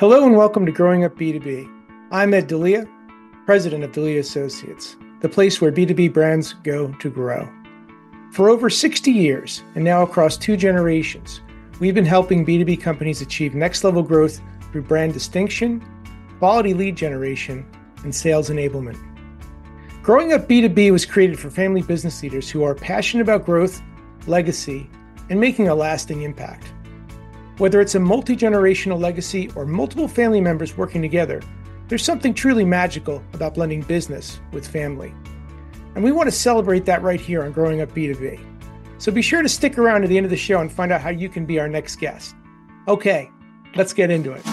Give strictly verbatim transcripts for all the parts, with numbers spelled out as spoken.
Hello and welcome to Growing Up B two B. I'm Ed D'Elia, president of D'Elia Associates, the place where B two B brands go to grow. For over sixty years, and now across two generations, we've been helping B two B companies achieve next-level growth through brand distinction, quality lead generation, and sales enablement. Growing Up B two B was created for family business leaders who are passionate about growth, legacy, and making a lasting impact. Whether it's a multi-generational legacy or multiple family members working together, there's something truly magical about blending business with family. And we want to celebrate that right here on Growing Up B two B. So be sure to stick around to the end of the show and find out how you can be our next guest. Okay, let's get into it.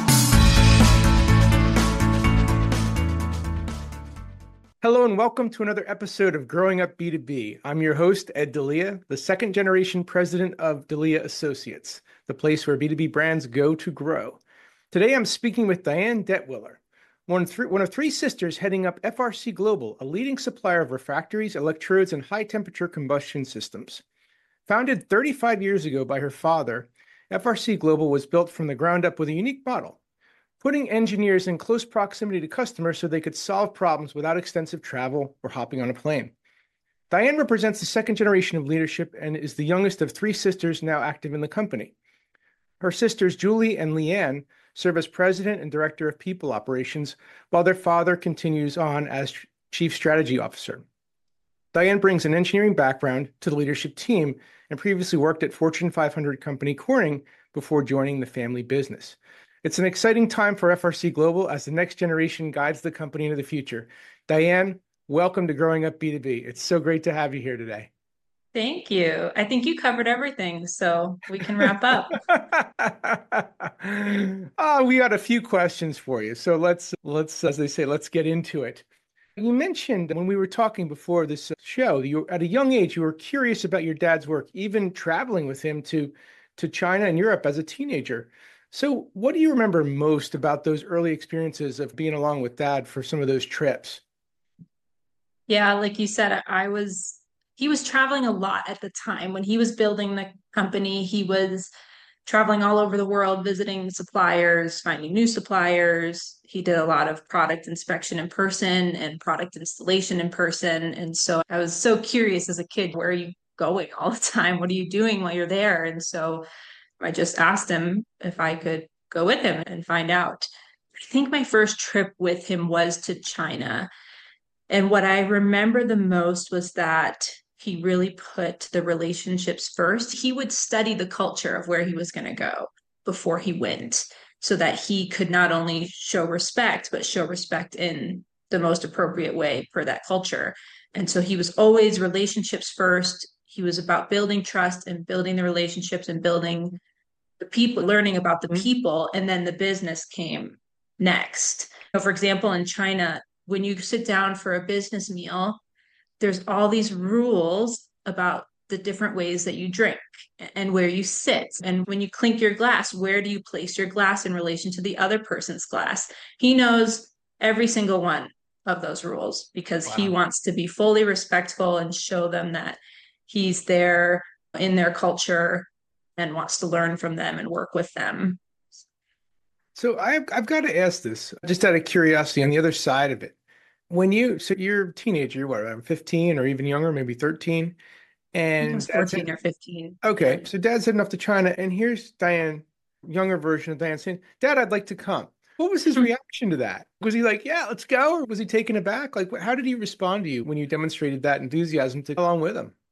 Hello and welcome to another episode of Growing Up B two B. I'm your host, Ed D'Elia, the second generation president of D'Elia Associates, the place where B two B brands go to grow. Today I'm speaking with Diane Detwiller, one, th- one of three sisters heading up F R C Global, a leading supplier of refractories, electrodes, and high-temperature combustion systems. Founded thirty-five years ago by her father, F R C Global was built from the ground up with a unique model, putting engineers in close proximity to customers so they could solve problems without extensive travel or hopping on a plane. Diane represents the second generation of leadership and is the youngest of three sisters now active in the company. Her sisters, Julie and Leanne, serve as president and director of people operations, while their father continues on as chief strategy officer. Diane brings an engineering background to the leadership team and previously worked at Fortune five hundred company Corning before joining the family business. It's an exciting time for F R C Global as the next generation guides the company into the future. Diane, welcome to Growing Up B two B. It's so great to have you here today. Thank you. I think you covered everything, so we can wrap up. uh, we got a few questions for you. So let's, let's, as they say, let's get into it. You mentioned when we were talking before this show, you at a young age, you were curious about your dad's work, even traveling with him to, to China and Europe as a teenager. So what do you remember most about those early experiences of being along with dad for some of those trips? Yeah, like you said, I was, he was traveling a lot at the time. When he was building the company, he was traveling all over the world, visiting suppliers, finding new suppliers. He did a lot of product inspection in person and product installation in person. And so I was so curious as a kid, where are you going all the time? What are you doing while you're there? And so I just asked him if I could go with him and find out. I think my first trip with him was to China. And what I remember the most was that he really put the relationships first. He would study the culture of where he was going to go before he went, so that he could not only show respect, but show respect in the most appropriate way for that culture. And so he was always relationships first. He was about building trust and building the relationships and building the people, learning about the people, and then the business came next. So for example, in China, when you sit down for a business meal, there's all these rules about the different ways that you drink and where you sit. And when you clink your glass, where do you place your glass in relation to the other person's glass? He knows every single one of those rules because he Wow. wants to be fully respectful and show them that he's there in their culture and wants to learn from them and work with them. So I've, I've got to ask this just out of curiosity on the other side of it. When you, so you're a teenager, you're what, around fifteen or even younger, maybe thirteen, I think I and was dad fourteen said, or fifteen. okay, so dad's heading off to China, and here's Diane, younger version of Diane saying, Dad, I'd like to come. What was his reaction to that? Was he like, yeah, let's go? Or was he taken aback? Like, how did he respond to you when you demonstrated that enthusiasm to go along with him?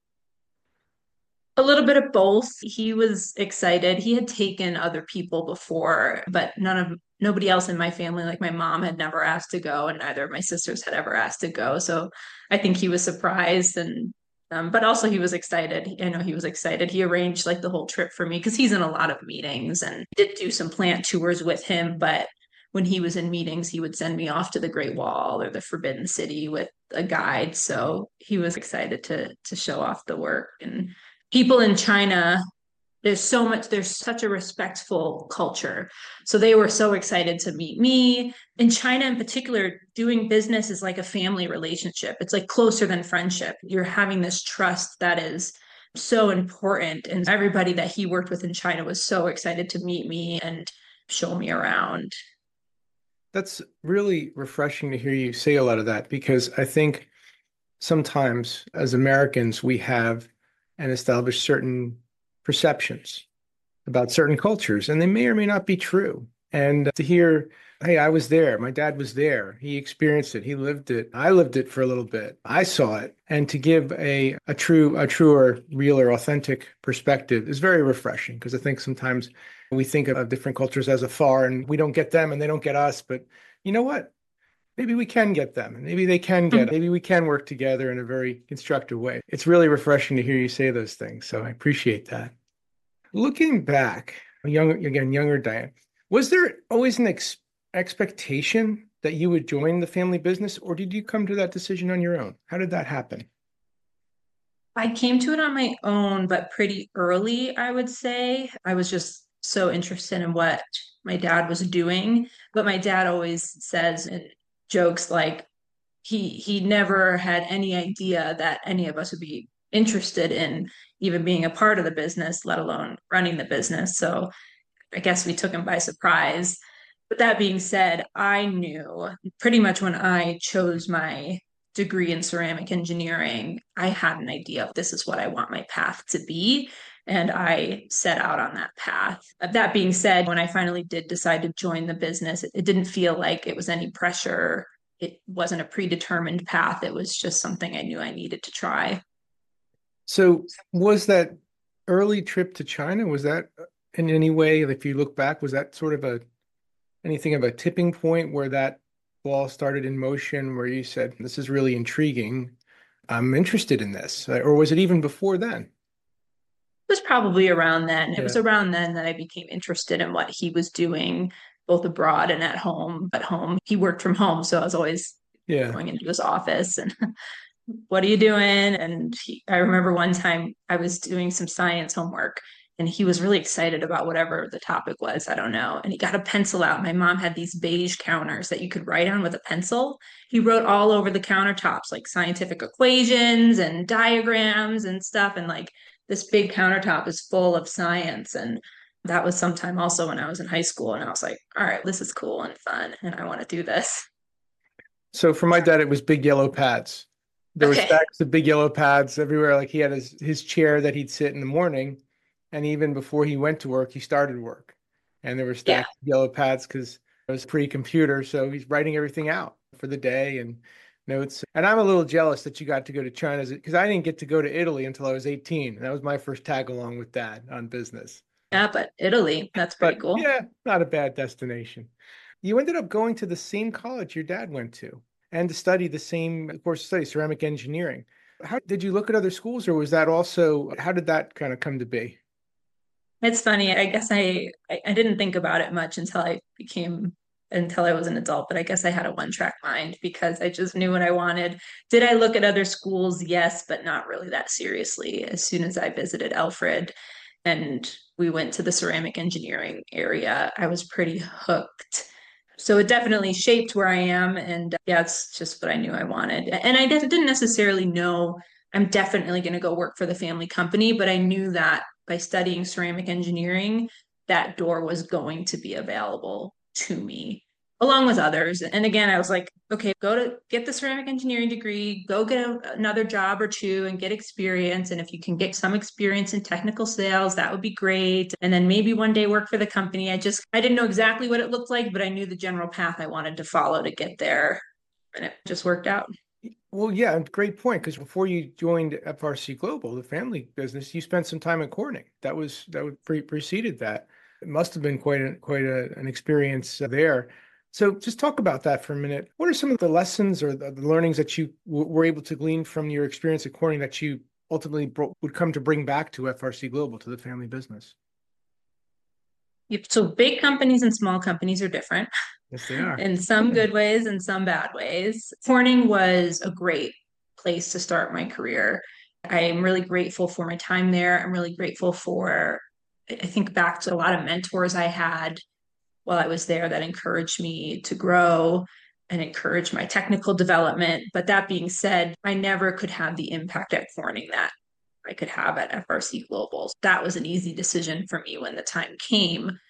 A little bit of both. He was excited. He had taken other people before, but none of nobody else in my family, like my mom, had never asked to go, and neither of my sisters had ever asked to go. So I think he was surprised, and um, but also he was excited. I know he was excited. He arranged like the whole trip for me because he's in a lot of meetings and did do some plant tours with him, but when he was in meetings, he would send me off to the Great Wall or the Forbidden City with a guide. So he was excited to to show off the work. And people in China, there's so much, there's such a respectful culture. So they were so excited to meet me. In China, in particular, doing business is like a family relationship. It's like closer than friendship. You're having this trust that is so important. And everybody that he worked with in China was so excited to meet me and show me around. That's really refreshing to hear you say a lot of that because I think sometimes as Americans, we have and establish certain perceptions about certain cultures, and they may or may not be true. And to hear, hey, I was there, my dad was there, he experienced it, he lived it, I lived it for a little bit, I saw it, and to give a a true, a truer, real or authentic perspective is very refreshing because I think sometimes we think of different cultures as afar and we don't get them and they don't get us. But you know what? Maybe we can get them and maybe they can get, maybe we can work together in a very constructive way. It's really refreshing to hear you say those things. So I appreciate that. Looking back, young again, younger Diane, was there always an ex expectation that you would join the family business, or did you come to that decision on your own? How did that happen? I came to it on my own, but pretty early, I would say. I was just so interested in what my dad was doing. But my dad always says and jokes like he he never had any idea that any of us would be interested in even being a part of the business, let alone running the business. So I guess we took him by surprise. But that being said, I knew pretty much when I chose my degree in ceramic engineering, I had an idea of this is what I want my path to be. And I set out on that path. That being said, when I finally did decide to join the business, it, it didn't feel like it was any pressure. It wasn't a predetermined path. It was just something I knew I needed to try. So was that early trip to China, was that in any way, if you look back, was that sort of a anything of a tipping point where that ball started in motion where you said, this is really intriguing. I'm interested in this. Or was it even before then? It was probably around then. It was Yeah. around then that I became interested in what he was doing, both abroad and at home. At home, he worked from home, so I was always Yeah. going into his office and what are you doing? And he, I remember one time I was doing some science homework and he was really excited about whatever the topic was. I don't know. And he got a pencil out. My mom had these beige counters that you could write on with a pencil. He wrote all over the countertops, like scientific equations and diagrams and stuff. And like this big countertop is full of science. And that was sometime also when I was in high school. And I was like, all right, this is cool and fun. And I want to do this. So for my dad, it was big yellow pads. There were Okay. stacks of big yellow pads everywhere. Like he had his his chair that he'd sit in the morning, and even before he went to work, he started work, and there were Yeah. stacks of yellow pads because it was pre-computer, so he's writing everything out for the day and notes. And I'm a little jealous that you got to go to China because I didn't get to go to Italy until I was eighteen. That was my first tag along with dad on business. Yeah, but Italy, that's pretty But cool. yeah, not a bad destination. You ended up going to the same college your dad went to and to study the same course of study, ceramic engineering. How did you look at other schools, or was that also, how did that kind of come to be? It's funny. I guess I, I I didn't think about it much until I became until I was an adult, but I guess I had a one-track mind because I just knew what I wanted. Did I look at other schools? Yes, but not really that seriously. As soon as I visited Alfred and we went to the ceramic engineering area, I was pretty hooked. So it definitely shaped where I am. And yeah, it's just what I knew I wanted. And I didn't necessarily know I'm definitely going to go work for the family company, but I knew that by studying ceramic engineering, that door was going to be available to me along with others. And again, I was like, okay, go to get the ceramic engineering degree, go get a, another job or two and get experience. And if you can get some experience in technical sales, that would be great. And then maybe one day work for the company. I just, I didn't know exactly what it looked like, but I knew the general path I wanted to follow to get there. And it just worked out. Well, yeah, great point. Because before you joined F R C Global, the family business, you spent some time at Corning. That was that would pre preceded that. It must have been quite a, quite a, an experience uh, there. So just talk about that for a minute. What are some of the lessons or the, the learnings that you w were able to glean from your experience at Corning that you ultimately bro would come to bring back to F R C Global, to the family business? So big companies and small companies are different Yes, they are. in some good ways and some bad ways. Corning was a great place to start my career. I am really grateful for my time there. I'm really grateful for, I think back to a lot of mentors I had while I was there that encouraged me to grow and encouraged my technical development. But that being said, I never could have the impact at Corning that I could have at F R C Global. That was an easy decision for me when the time came.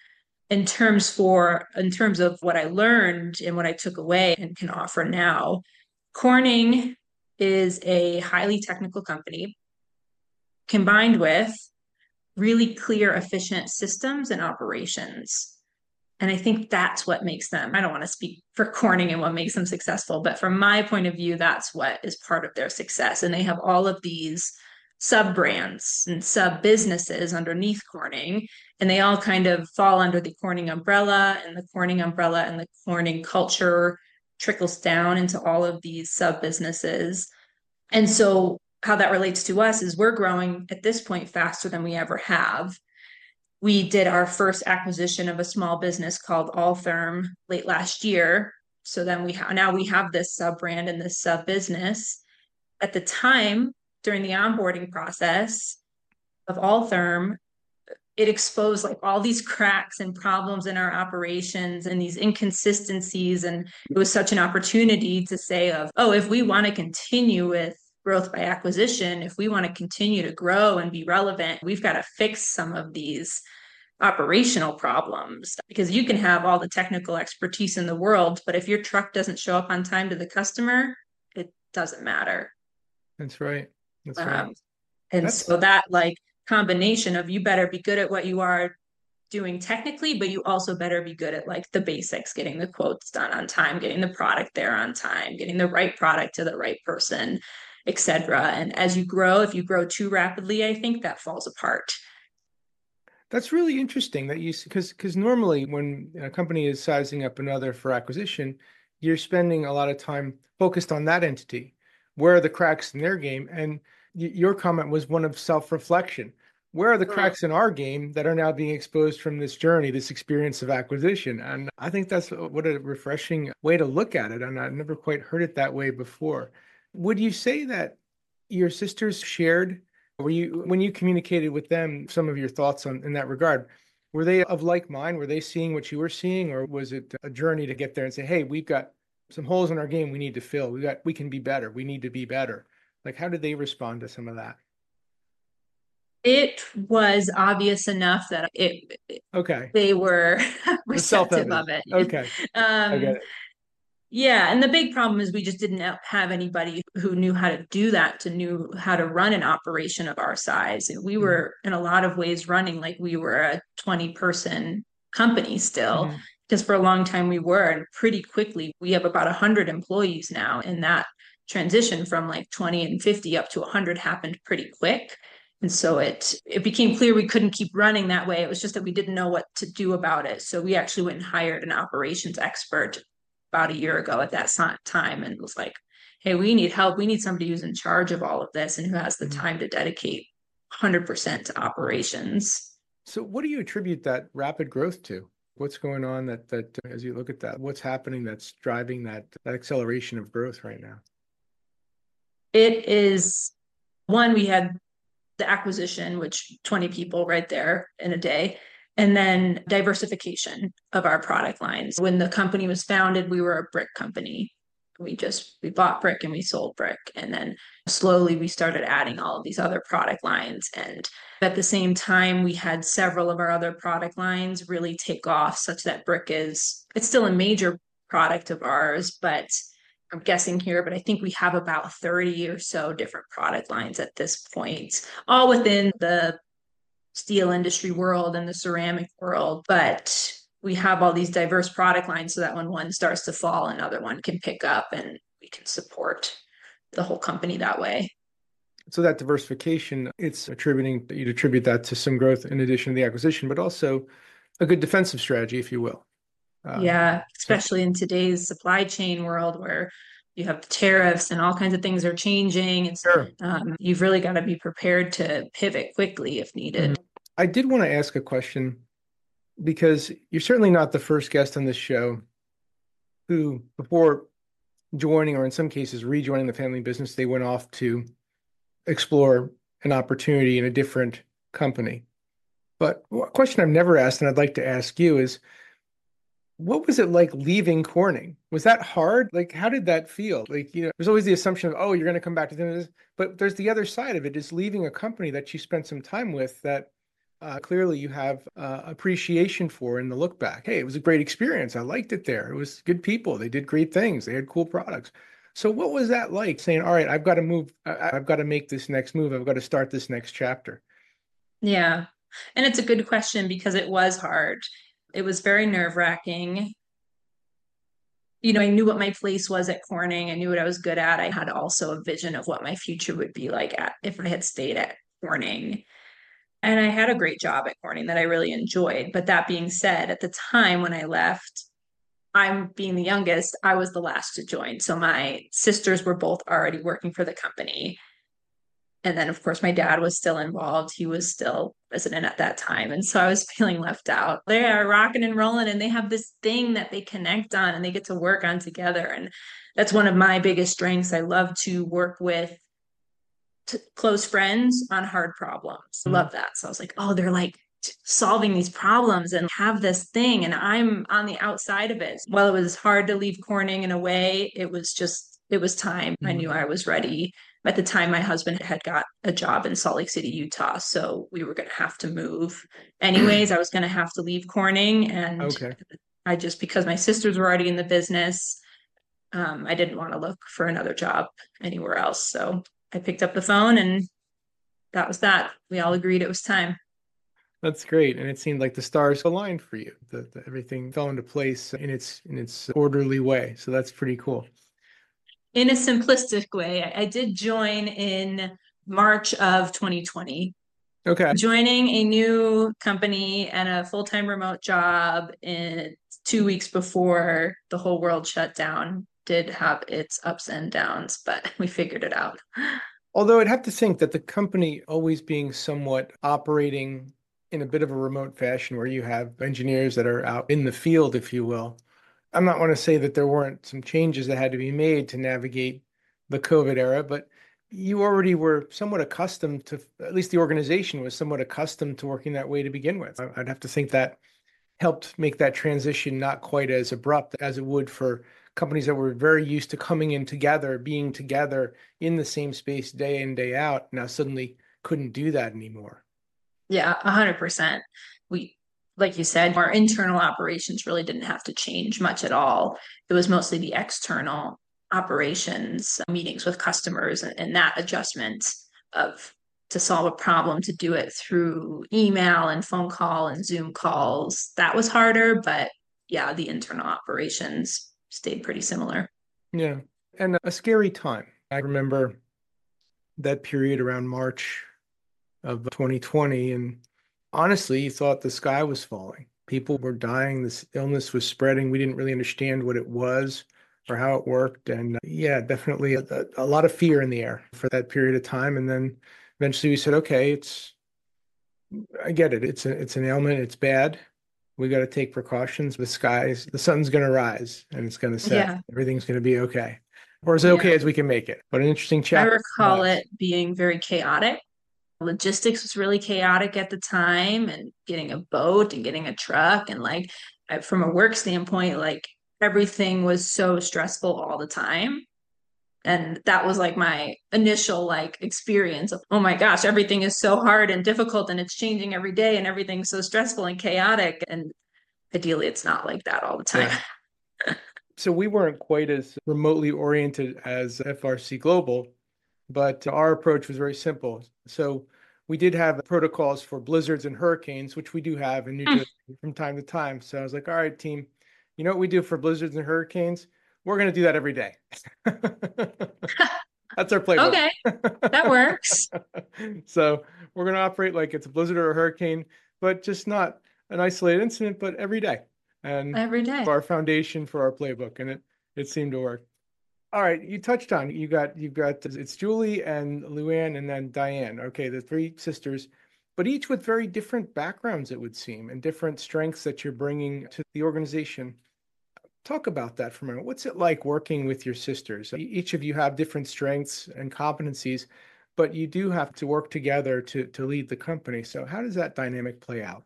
in terms for in terms of what I learned and what I took away and can offer now, Corning is a highly technical company combined with really clear, efficient systems and operations. And I think that's what makes them, I don't want to speak for Corning and what makes them successful, but from my point of view, that's what is part of their success. And they have all of these sub brands and sub businesses underneath Corning, and they all kind of fall under the Corning umbrella, and the Corning umbrella and the Corning culture trickles down into all of these sub businesses. And so, how that relates to us is we're growing at this point faster than we ever have. We did our first acquisition of a small business called Alltherm late last year. So then we ha- now we have this sub brand and this sub business. At the time, during the onboarding process of Alltherm, it exposed like all these cracks and problems in our operations and these inconsistencies. And it was such an opportunity to say of, oh, if we want to continue with growth by acquisition, if we want to continue to grow and be relevant, we've got to fix some of these operational problems, because you can have all the technical expertise in the world, but if your truck doesn't show up on time to the customer, it doesn't matter. That's right. That's Um, right. and That's so that like combination of you better be good at what you are doing technically, but you also better be good at like the basics, getting the quotes done on time, getting the product there on time, getting the right product to the right person, et cetera. And as you grow, if you grow too rapidly, I think that falls apart. that's really interesting that you because because normally when a company is sizing up another for acquisition, you're spending a lot of time focused on that entity. Where are the cracks in their game? And y your comment was one of self-reflection. Where are the Mm. cracks in our game that are now being exposed from this journey, this experience of acquisition? And I think that's a- what a refreshing way to look at it. And I've never quite heard it that way before. Would you say that your sisters shared, were you, when you communicated with them, some of your thoughts on in that regard, were they of like mind? Were they seeing what you were seeing, or was it a journey to get there and say, hey, we've got some holes in our game we need to fill. We got, we can be better. We need to be better. Like, how did they respond to some of that? It was obvious enough that it Okay. they were It was receptive self-evident. of it. Okay. I get Um, it. yeah, and the big problem is we just didn't have anybody who knew how to do that, to knew how to run an operation of our size. We Hmm. were in a lot of ways running like we were a twenty person company still, Hmm. because for a long time we were, and pretty quickly we have about one hundred employees now, and that transition from like twenty and fifty up to one hundred happened pretty quick. And so it it became clear we couldn't keep running that way. It was just that we didn't know what to do about it. So we actually went and hired an operations expert about a year ago at that time, and was like, hey, we need help. We need somebody who's in charge of all of this and who has the Hmm. time to dedicate one hundred percent to operations. So what do you attribute that rapid growth to? What's going on that that uh, as you look at that, what's happening that's driving that that acceleration of growth right now? It is one, we had the acquisition, which twenty people right there in a day, and then diversification of our product lines. When the company was founded, we were a brick company. We just we bought brick and we sold brick, and then slowly we started adding all of these other product lines. And at the same time, we had several of our other product lines really take off, such that brick is it's still a major product of ours, but I'm guessing here, but I think we have about thirty or so different product lines at this point, all within the steel industry world and the ceramic world. But we have all these diverse product lines so that when one starts to fall, another one can pick up, and we can support the whole company that way. So that diversification, it's attributing, you'd attribute that to some growth in addition to the acquisition, but also a good defensive strategy, if you will. Uh, Yeah, so, especially in today's supply chain world where you have tariffs and all kinds of things are changing. It's sure. um, you've really got to be prepared to pivot quickly if Mhm. needed. I did want to ask a question because you're certainly not the first guest on this show who, before joining, or in some cases rejoining the family business, they went off to explore an opportunity in a different company. But a question I've never asked, and I'd like to ask you is, what was it like leaving Corning? Was that hard? Like, how did that feel? Like, you know, there's always the assumption of, oh, you're going to come back to this, but there's the other side of it is leaving a company that you spent some time with that uh, clearly you have uh, appreciation for in the look back. Hey, it was a great experience. I liked it there. It was good people. They did great things. They had cool products. So what was that like saying, all right, I've got to move. I- I've got to make this next move. I've got to start this next chapter. Yeah. And it's a good question because it was hard. It was very nerve-wracking. You know, I knew what my place was at Corning. I knew what I was good at. I had also a vision of what my future would be like at, if I had stayed at Corning. And I had a great job at Corning that I really enjoyed. But that being said, at the time when I left, I'm being the youngest, I was the last to join. So my sisters were both already working for the company. And then, of course, my dad was still involved. He was still president at that time. And so I was feeling left out. They are rocking and rolling, and they have this thing that they connect on and they get to work on together. And that's one of my biggest strengths. I love to work with t- close friends on hard problems. I Mhm. love that. So I was like, oh, they're like solving these problems and have this thing. And I'm on the outside of it. While it was hard to leave Corning in a way, it was just, it was time. I Mhm. knew I was ready. At the time, my husband had got a job in Salt Lake City, Utah. So we were going to have to move. Anyways, I was going to have to leave Corning. And Okay. I just, because my sisters were already in the business, um, I didn't want to look for another job anywhere else. So I picked up the phone and that was that. We all agreed it was time. That's great. And it seemed like the stars aligned for you. The, the, everything fell into place in its in its orderly way. So that's pretty cool. In a simplistic way, I, I did join in March of twenty twenty, Okay. joining a new company and a full-time remote job in two weeks before the whole world shut down did have its ups and downs, but we figured it out. Although I'd have to think that the company always being somewhat operating in a bit of a remote fashion where you have engineers that are out in the field, if you will. I'm not want to say that there weren't some changes that had to be made to navigate the COVID era, but you already were somewhat accustomed to, at least the organization was somewhat accustomed to working that way to begin with. I- I'd have to think that helped make that transition not quite as abrupt as it would for companies that were very used to coming in together, being together in the same space day in, day out, now suddenly couldn't do that anymore. Yeah, a hundred percent. We, like you said, our internal operations really didn't have to change much at all. It was mostly the external operations, meetings with customers, and, and that adjustment of to solve a problem, to do it through email and phone call and Zoom calls. That was harder, but yeah, the internal operations stayed pretty similar. Yeah. And a scary time. I remember that period around March of twenty twenty, and honestly, you thought the sky was falling. People were dying. This illness was spreading. We didn't really understand what it was or how it worked. And uh, yeah, definitely a, a lot of fear in the air for that period of time. And then eventually we said, okay, it's, I get it. It's a, it's an ailment. It's bad. We got to take precautions. The skies, the sun's going to rise and it's going to set. Yeah, Everything's going to be okay. Or as yeah. okay as we can make it. But an interesting I chapter in our recall lives. it being very chaotic. Logistics was really chaotic at the time, and getting a boat and getting a truck and like from a work standpoint, like everything was so stressful all the time. And that was like my initial like experience of, oh my gosh, everything is so hard and difficult and it's changing every day and everything's so stressful and chaotic. And ideally it's not like that all the time. Yeah. So we weren't quite as remotely oriented as F R C Global, but our approach was very simple. So we did have protocols for blizzards and hurricanes, which we do have in New Jersey from time to time. So I was like, all right, team, you know what we do for blizzards and hurricanes? We're going to do that every day. That's our playbook. Okay, that works. So we're going to operate like it's a blizzard or a hurricane, but just not an isolated incident, but every day. And Every day. our foundation for our playbook, and it it seemed to work. All right, you touched on you got you've got it's Julie and Luann and then Diane. Okay, the three sisters, but each with very different backgrounds, it would seem, and different strengths that you're bringing to the organization. Talk about that for a minute. What's it like working with your sisters? E- Each of you have different strengths and competencies, but you do have to work together to to lead the company. So how does that dynamic play out?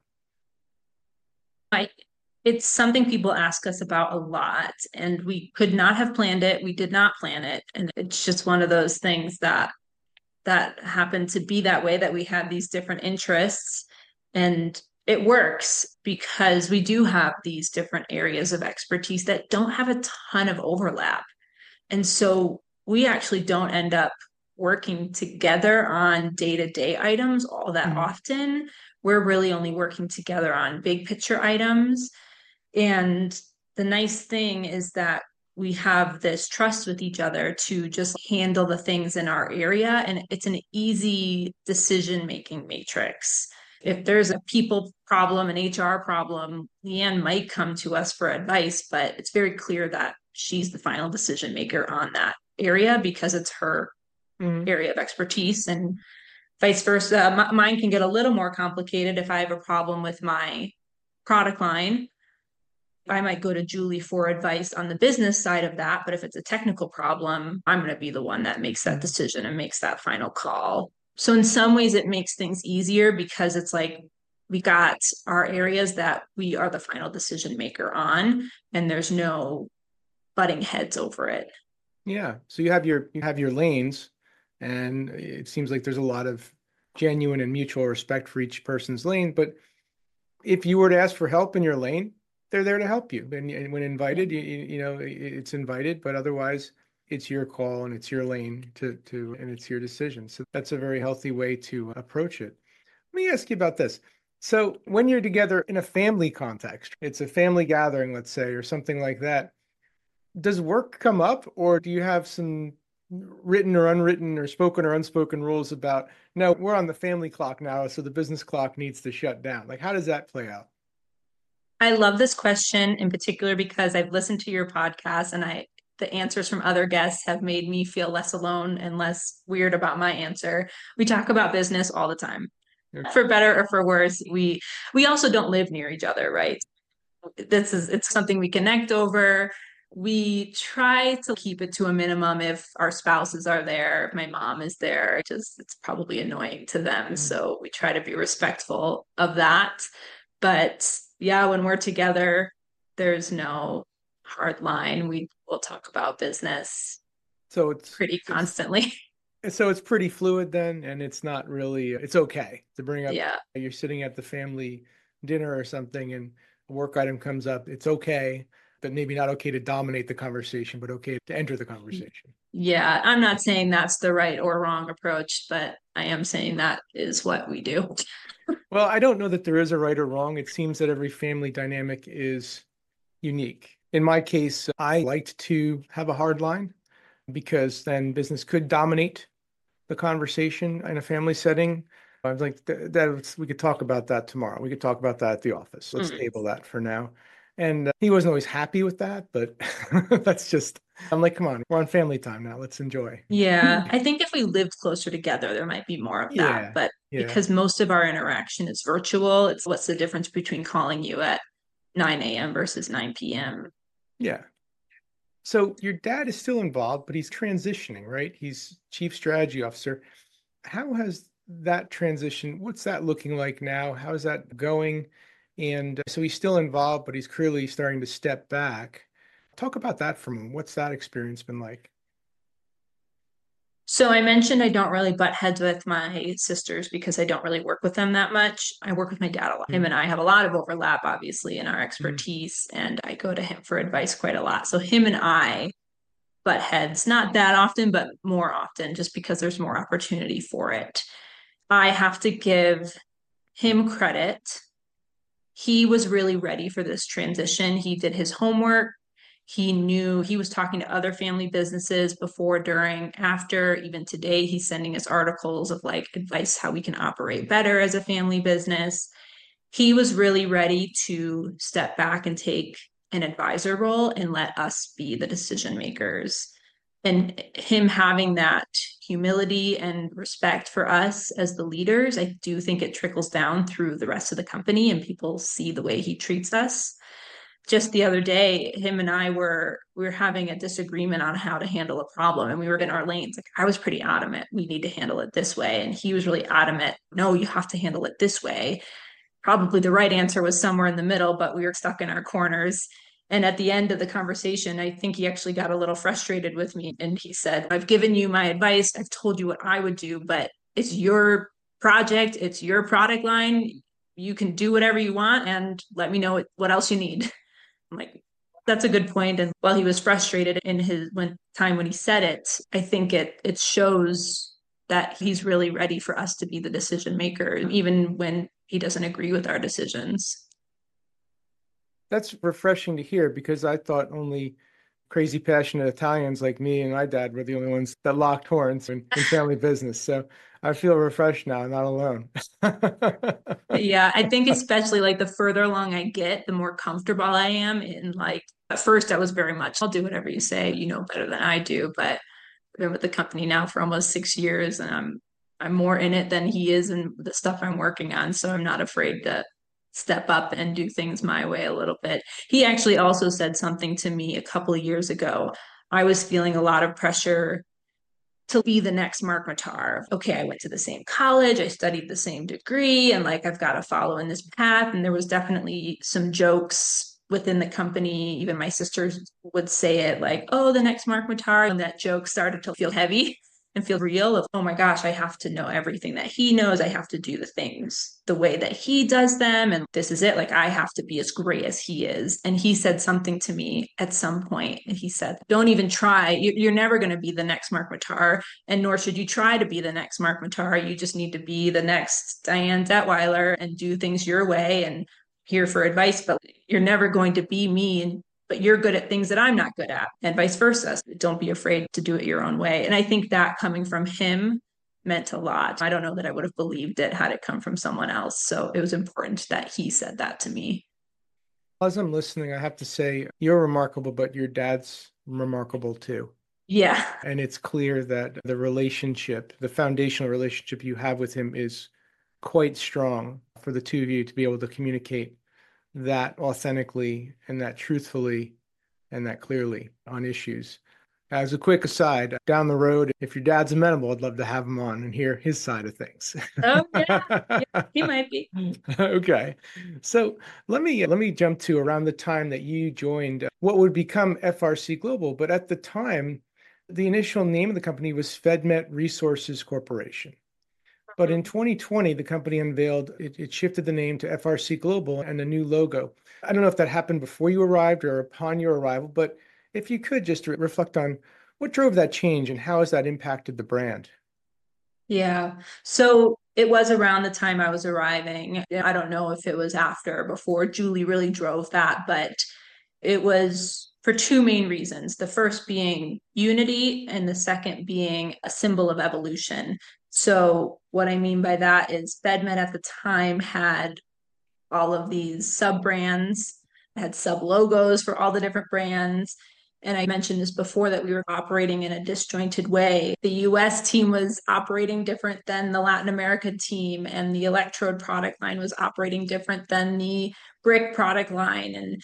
I it's something people ask us about a lot, and we could not have planned it. We did not plan it, and it's just one of those things that that happened to be that way, that we had these different interests And it works because we do have these different areas of expertise that don't have a ton of overlap. And so we actually don't end up working together on day-to-day items all that Mhm. often. We're really only working together on big picture items. And the nice thing is that we have this trust with each other to just handle the things in our area. And it's an easy decision making matrix. If there's a people problem, an H R problem, Leanne might come to us for advice, but it's very clear that she's the final decision maker on that area because it's her Mhm. area of expertise, and vice versa. M- mine can get a little more complicated if I have a problem with my product line. I might go to Julie for advice on the business side of that. But if it's a technical problem, I'm going to be the one that makes that Mhm. decision and makes that final call. So, in some ways, it makes things easier because it's like we got our areas that we are the final decision maker on, and there's no butting heads over it. Yeah. So you have your you have your lanes, and it seems like there's a lot of genuine and mutual respect for each person's lane. But if you were to ask for help in your lane, they're there to help you. And, and when invited, you, you know, it's invited, but otherwise it's your call and it's your lane to to and it's your decision. So that's a very healthy way to approach it. Let me ask you about this. So when you're together in a family context, it's a family gathering, let's say, or something like that, does work come up, or do you have some written or unwritten or spoken or unspoken rules about, no, we're on the family clock now, so the business clock needs to shut down? Like, how does that play out? I love this question in particular because I've listened to your podcast and I the answers from other guests have made me feel less alone and less weird about my answer. We talk about business all the time. For better or for worse, we we also don't live near each other, right? This is it's something we connect over. We try to keep it to a minimum if our spouses are there, if my mom is there. It just it's probably annoying to them. Mm. So we try to be respectful of that. But yeah, when we're together, there's no hard line. We will talk about business So it's pretty it's constantly. so it's pretty fluid then, and it's not really it's okay to bring up, Yeah. you're sitting at the family dinner or something and a work item comes up. It's okay, but maybe not okay to dominate the conversation, but okay to enter the conversation. Yeah, I'm not saying that's the right or wrong approach, but I am saying that is what we do. Well, I don't know that there is a right or wrong. It seems that every family dynamic is unique. In my case, I liked to have a hard line because then business could dominate the conversation in a family setting. I was like, that, that we could talk about that tomorrow. We could talk about that at the office. Let's Mm. table that for now. And uh, he wasn't always happy with that, but that's just, I'm like, come on, we're on family time now. Let's enjoy. Yeah, I think if we lived closer together, there might be more of that. Yeah, But yeah, because most of our interaction is virtual, it's what's the difference between calling you at nine a m versus nine p m? yeah. So your dad is still involved, but he's transitioning, right? He's chief strategy officer. How has that transition, what's that looking like now? How's that going? And uh, so he's still involved, but he's clearly starting to step back. Talk about that for a moment. What's that experience been like? So I mentioned I don't really butt heads with my sisters because I don't really work with them that much. I work with my dad a lot. Him Mhm. and I have a lot of overlap, obviously, in our Mhm. expertise, and I go to him for advice quite a lot. So him and I butt heads, not that often, but more often, just because there's more opportunity for it. I have to give him credit. He was really ready for this transition. He did his homework. He knew he was talking to other family businesses before, during, after. Even today, he's sending us articles of like advice how we can operate better as a family business. He was really ready to step back and take an advisor role and let us be the decision makers. And him having that humility and respect for us as the leaders, I do think it trickles down through the rest of the company and people see the way he treats us. Just the other day, him and I were we were having a disagreement on how to handle a problem, and we were in our lanes. Like I was pretty adamant, we need to handle it this way, and he was really adamant, no, you have to handle it this way. Probably the right answer was somewhere in the middle, but we were stuck in our corners. And at the end of the conversation, I think he actually got a little frustrated with me. And he said, I've given you my advice. I've told you what I would do, but it's your project, it's your product line. you can do whatever you want and let me know what, what else you need. I'm like, that's a good point. And while he was frustrated in his when time when he said it, I think it it shows that he's really ready for us to be the decision maker, even when he doesn't agree with our decisions. That's refreshing to hear because I thought only crazy passionate Italians like me and my dad were the only ones that locked horns in, in family business. So I feel refreshed now, not alone. Yeah, I think especially like the further along I get, the more comfortable I am in like at first I was very much, I'll do whatever you say, you know better than I do, but I've been with the company now for almost six years and I'm I'm more in it than he is in the stuff I'm working on. So I'm not afraid to step up and do things my way a little bit. He actually also said something to me a couple of years ago. I was feeling a lot of pressure to be the next Mark Matar. Okay, I went to the same college, I studied the same degree, and like I've got to follow in this path. And there was definitely some jokes within the company. Even my sisters would say it like, oh, the next Mark Matar. And that joke started to feel heavy and feel real of, oh my gosh, I have to know everything that he knows. I have to do the things the way that he does them. And this is it. Like I have to be as great as he is. And he said something to me at some point, and he said, don't even try. You're never going to be the next Mark Matar, and nor should you try to be the next Mark Matar. You just need to be the next Diane Detweiler and do things your way and here for advice, but you're never going to be me. And but you're good at things that I'm not good at, and vice versa. Don't be afraid to do it your own way. And I think that coming from him meant a lot. I don't know that I would have believed it had it come from someone else. So it was important that he said that to me. As I'm listening, I have to say you're remarkable, but your dad's remarkable too. Yeah. And it's clear that the relationship, the foundational relationship you have with him is quite strong for the two of you to be able to communicate that authentically and that truthfully and that clearly on issues. As a quick aside, down the road, if your dad's amenable, I'd love to have him on and hear his side of things. Oh yeah, yeah, he might be. Okay. So let me let me jump to around the time that you joined what would become F R C Global, but at the time, the initial name of the company was FedMet Resources Corporation. But in twenty twenty, the company unveiled, it, it shifted the name to F R C Global and a new logo. I don't know if that happened before you arrived or upon your arrival, but if you could just re- reflect on what drove that change and how has that impacted the brand? Yeah. So it was around the time I was arriving. I don't know if it was after or before Julie really drove that, but it was for two main reasons. The first being unity, and the second being a symbol of evolution. So, what I mean by that is FedMet at the time had all of these sub brands, had sub logos for all the different brands. And I mentioned this before that we were operating in a disjointed way. The U S team was operating different than the Latin America team, and the electrode product line was operating different than the brick product line. And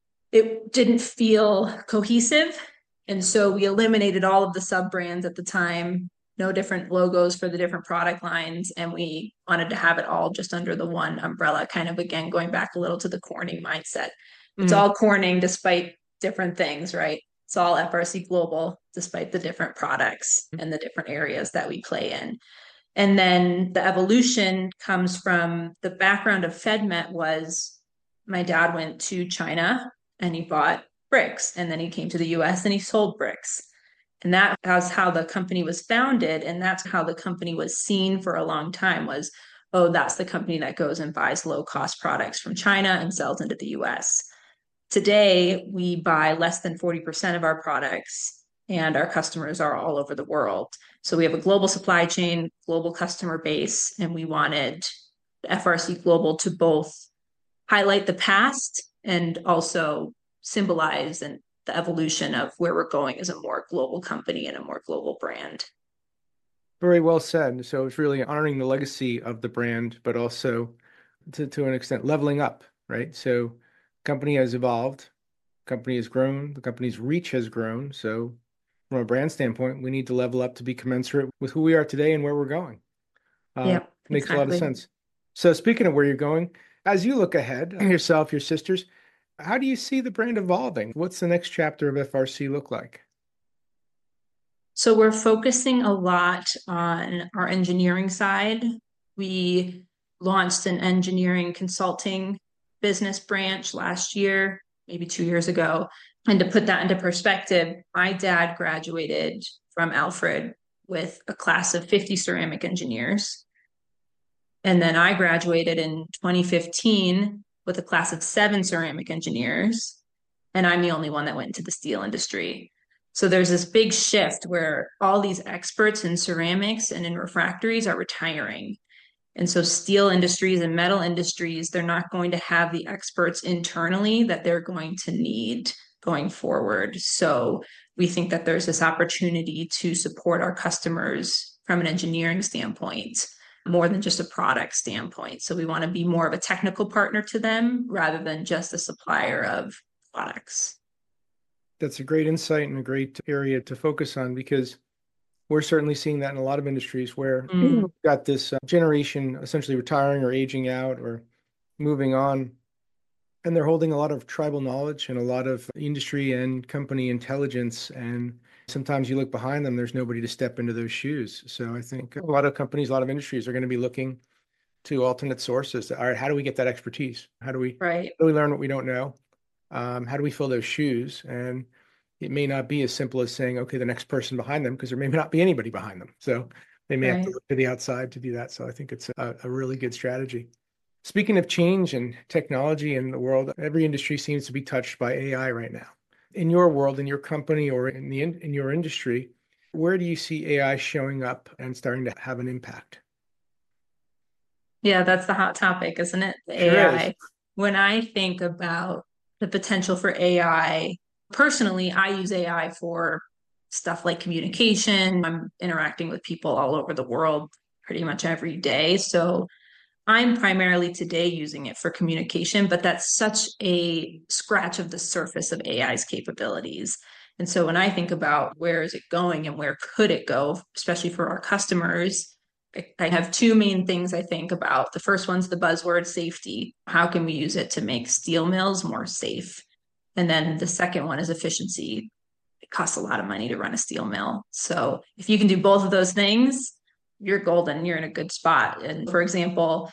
it didn't feel cohesive. And so we eliminated all of the sub brands at the time, no different logos for the different product lines. And we wanted to have it all just under the one umbrella, kind of again, going back a little to the Corning mindset. It's Mm. all Corning despite different things, right? It's all F R C Global despite the different products and the different areas that we play in. And then the evolution comes from the background of FedMet was my dad went to China and he bought bricks, and then he came to the U S and he sold bricks. And that was how the company was founded, and that's how the company was seen for a long time was, oh, that's the company that goes and buys low cost products from China and sells into the U S. Today, we buy less than forty percent of our products, and our customers are all over the world. So we have a global supply chain, global customer base, and we wanted F R C Global to both highlight the past and also symbolize and the evolution of where we're going as a more global company and a more global brand. Very well said. So it's really honoring the legacy of the brand, but also to, to an extent leveling up, right? So company has evolved, company has grown, the company's reach has grown. So from a brand standpoint, we need to level up to be commensurate with who we are today and where we're going. Um, Yeah, makes a lot of exactly. sense. So speaking of where you're going, as you look ahead, yourself, your sisters, how do you see the brand evolving? What's the next chapter of F R C look like? So we're focusing a lot on our engineering side. We launched an engineering consulting business branch last year, maybe two years ago. And to put that into perspective, my dad graduated from Alfred with a class of fifty ceramic engineers. And then I graduated in twenty fifteen with a class of seven ceramic engineers. And I'm the only one that went into the steel industry. So there's this big shift where all these experts in ceramics and in refractories are retiring. And so steel industries and metal industries, they're not going to have the experts internally that they're going to need going forward. So we think that there's this opportunity to support our customers from an engineering standpoint, more than just a product standpoint. So we want to be more of a technical partner to them rather than just a supplier of products. That's a great insight and a great area to focus on, because we're certainly seeing that in a lot of industries where mm. we've got this uh, generation essentially retiring or aging out or moving on, and they're holding a lot of tribal knowledge and a lot of industry and company intelligence. And sometimes you look behind them, there's nobody to step into those shoes. So I think a lot of companies, a lot of industries are going to be looking to alternate sources. All right, how do we get that expertise? How do we, right. how do we learn what we don't know? Um, how do we fill those shoes? And it may not be as simple as saying, okay, the next person behind them, because there may not be anybody behind them. So they may right. have to look to the outside to do that. So I think it's a, a really good strategy. Speaking of change and technology in the world, every industry seems to be touched by A I right now. In your world, in your company, or in the in your industry, where do you see A I showing up and starting to have an impact? Yeah, that's the hot topic, isn't it? The sure A I. Is. When I think about the potential for A I, personally, I use A I for stuff like communication. I'm interacting with people all over the world pretty much every day. So I'm primarily today using it for communication, but that's such a scratch of the surface of A I's capabilities. And so when I think about where is it going and where could it go, especially for our customers, I have two main things I think about. The first one's the buzzword safety. How can we use it to make steel mills more safe? And then the second one is efficiency. It costs a lot of money to run a steel mill. So if you can do both of those things, you're golden, you're in a good spot. And for example,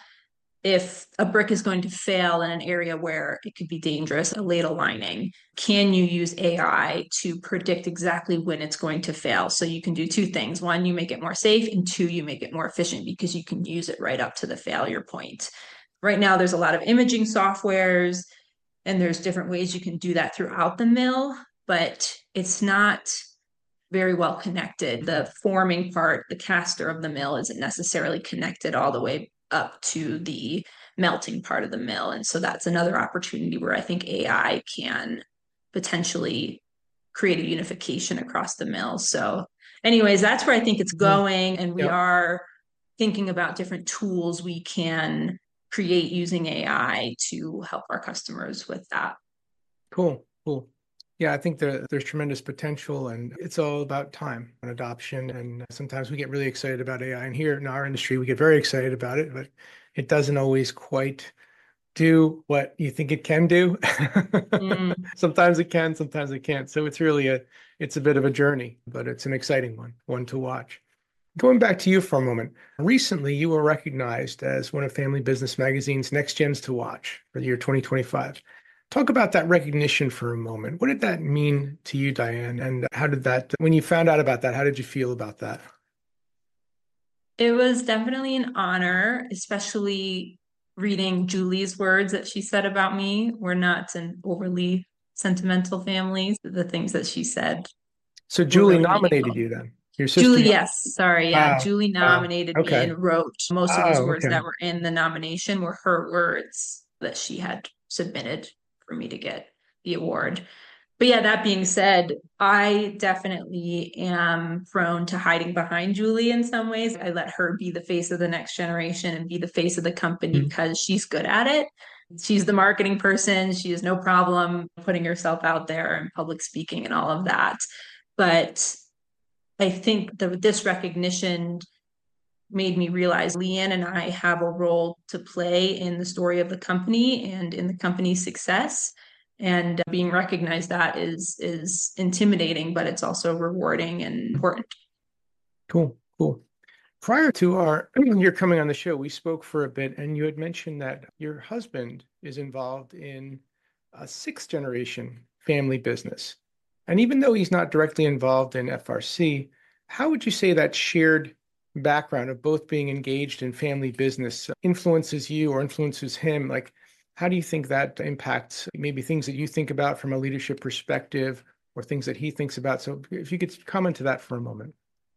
if a brick is going to fail in an area where it could be dangerous, a ladle lining, can you use A I to predict exactly when it's going to fail? So you can do two things. One, you make it more safe, and two, you make it more efficient because you can use it right up to the failure point. Right now, there's a lot of imaging softwares, and there's different ways you can do that throughout the mill, but it's not very well connected. The forming part, the caster of the mill, isn't necessarily connected all the way up to the melting part of the mill. And so that's another opportunity where I think A I can potentially create a unification across the mill. So anyways, that's where I think it's going. And we yep. are thinking about different tools we can create using A I to help our customers with that. Cool, cool. Yeah, I think there, there's tremendous potential, and it's all about time and adoption. And sometimes we get really excited about A I. And here in our industry, we get very excited about it, but it doesn't always quite do what you think it can do. Mm. Sometimes it can, sometimes it can't. So it's really a, it's a bit of a journey, but it's an exciting one, one to watch. Going back to you for a moment, recently you were recognized as one of Family Business Magazine's Next Gens to Watch for the year twenty twenty-five. Talk about that recognition for a moment. What did that mean to you, Diane? And how did that, when you found out about that, how did you feel about that? It was definitely an honor, especially reading Julie's words that she said about me. We're not an overly sentimental family. The things that she said. So Julie really nominated meaningful. You then? Your sister? Julie, yes. Sorry. Yeah. Wow. Julie nominated wow. Okay. me and wrote most of those oh, words okay. that were in the nomination were her words that she had submitted for me to get the award. But yeah, that being said, I definitely am prone to hiding behind Julie in some ways. I let her be the face of the next generation and be the face of the company mm-hmm. because she's good at it. She's the marketing person. She has no problem putting herself out there and public speaking and all of that. But I think that this recognition made me realize Leanne and I have a role to play in the story of the company and in the company's success. And being recognized that is is intimidating, but it's also rewarding and important. Cool, cool. Prior to our your coming on the show, we spoke for a bit, and you had mentioned that your husband is involved in a sixth generation family business. And even though he's not directly involved in F R C, how would you say that shared background of both being engaged in family business influences you or influences him? Like, how do you think that impacts maybe things that you think about from a leadership perspective or things that he thinks about? So if you could comment to that for a moment.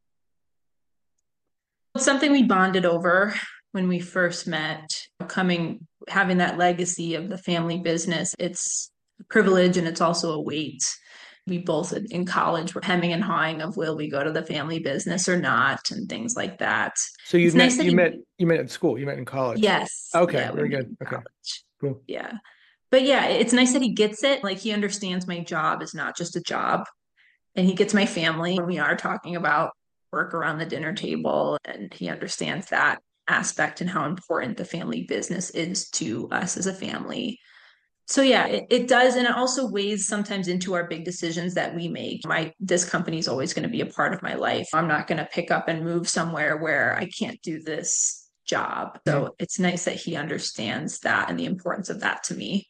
It's something we bonded over when we first met, coming, having that legacy of the family business. It's a privilege and it's also a weight. We both in college were hemming and hawing of will we go to the family business or not, and things like that. So you It's met nice that you he, met you met in school, you met in college. yes, Okay, yeah, we very met good. in Okay, college. cool. Yeah. But yeah, it's nice that he gets it. Like he understands my job is not just a job. And he gets my family when we are talking about work around the dinner table. And he understands that aspect and how important the family business is to us as a family. So yeah, it, it does. And it also weighs sometimes into our big decisions that we make. My this company is always going to be a part of my life. I'm not going to pick up and move somewhere where I can't do this job. So Mhm. it's nice that he understands that and the importance of that to me.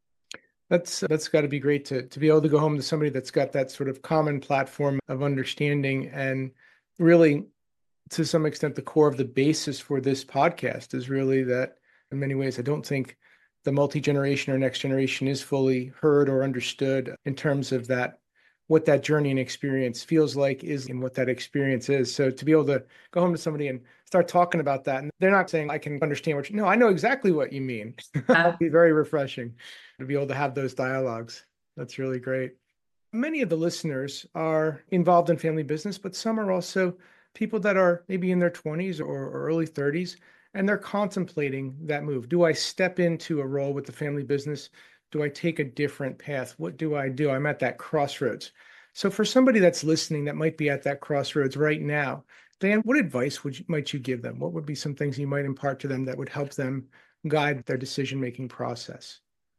That's that's got to be great to to be able to go home to somebody that's got that sort of common platform of understanding. And really, to some extent, the core of the basis for this podcast is really that in many ways, I don't think the multi-generation or next generation is fully heard or understood in terms of that, what that journey and experience feels like is and what that experience is. So to be able to go home to somebody and start talking about that, and they're not saying, I can understand what you, no, I know exactly what you mean. That'd be very refreshing to be able to have those dialogues. That's really great. Many of the listeners are involved in family business, but some are also people that are maybe in their twenties or, or early thirties, and they're contemplating that move. Do I step into a role with the family business? Do I take a different path? What do I do? I'm at that crossroads. So for somebody that's listening that might be at that crossroads right now, Dan, what advice would you, might you give them? What would be some things you might impart to them that would help them guide their decision-making process?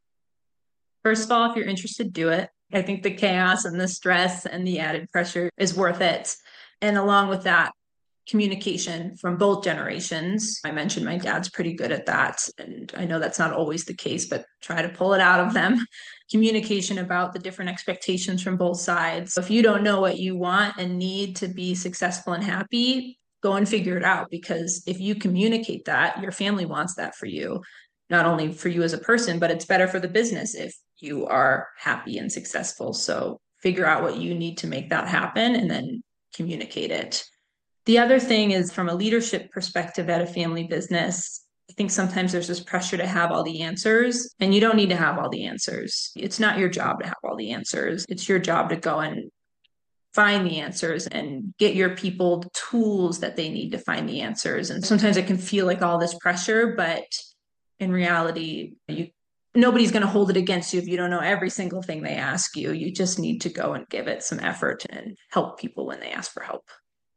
First of all, if you're interested, do it. I think the chaos and the stress and the added pressure is worth it. And along with that, communication from both generations. I mentioned my dad's pretty good at that. And I know that's not always the case, but try to pull it out of them. Communication about the different expectations from both sides. If you don't know what you want and need to be successful and happy, go and figure it out. Because if you communicate that, your family wants that for you, not only for you as a person, but it's better for the business if you are happy and successful. So figure out what you need to make that happen and then communicate it. The other thing is from a leadership perspective at a family business, I think sometimes there's this pressure to have all the answers, and you don't need to have all the answers. It's not your job to have all the answers. It's your job to go and find the answers and get your people the tools that they need to find the answers. And sometimes it can feel like all this pressure, but in reality, you nobody's going to hold it against you if you don't know every single thing they ask you. You just need to go and give it some effort and help people when they ask for help.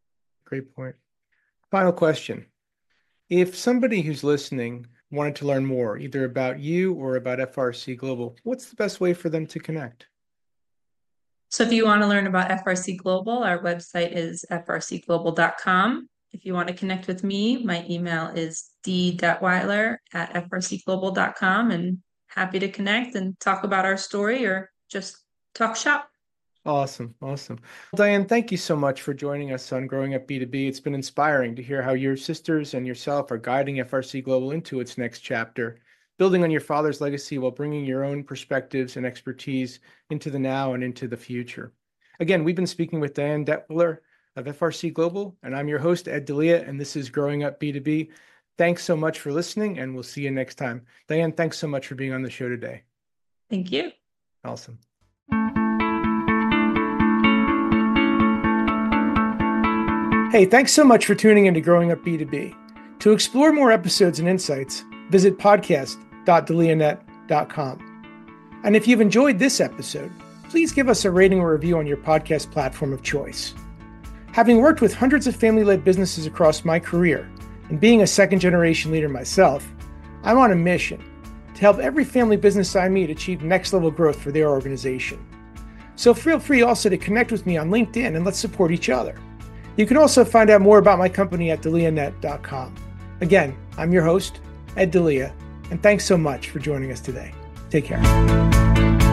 Great point. Final question. If somebody who's listening wanted to learn more, either about you or about F R C Global, what's the best way for them to connect? So if you want to learn about F R C Global, our website is f r c global dot com. If you want to connect with me, my email is d detweiler at f r c global dot com, and happy to connect and talk about our story or just talk shop. Awesome. Awesome. Well, Diane, thank you so much for joining us on Growing Up B two B. It's been inspiring to hear how your sisters and yourself are guiding F R C Global into its next chapter, building on your father's legacy while bringing your own perspectives and expertise into the now and into the future. Again, we've been speaking with Diane Detweiler of F R C Global, and I'm your host, Ed D'Elia, and this is Growing Up B two B. Thanks so much for listening, and we'll see you next time. Diane, thanks so much for being on the show today. Thank you. Awesome. Hey, thanks so much for tuning into Growing Up B two B. To explore more episodes and insights, visit podcast dot delianet dot com. And if you've enjoyed this episode, please give us a rating or review on your podcast platform of choice. Having worked with hundreds of family-led businesses across my career, and being a second-generation leader myself, I'm on a mission to help every family business I meet achieve next-level growth for their organization. So feel free also to connect with me on LinkedIn and let's support each other. You can also find out more about my company at delia net dot com. Again, I'm your host, Ed Delia, and thanks so much for joining us today. Take care.